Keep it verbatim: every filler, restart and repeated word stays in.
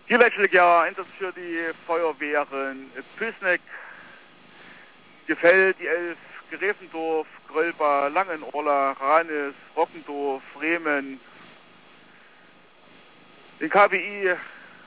Hier letztlich ja Einsatz für die Feuerwehren Püßneck, Gefell, die Elf, Gräfendorf, Grölba, Langenorla, Ranis, Rockendorf, Bremen, den K B I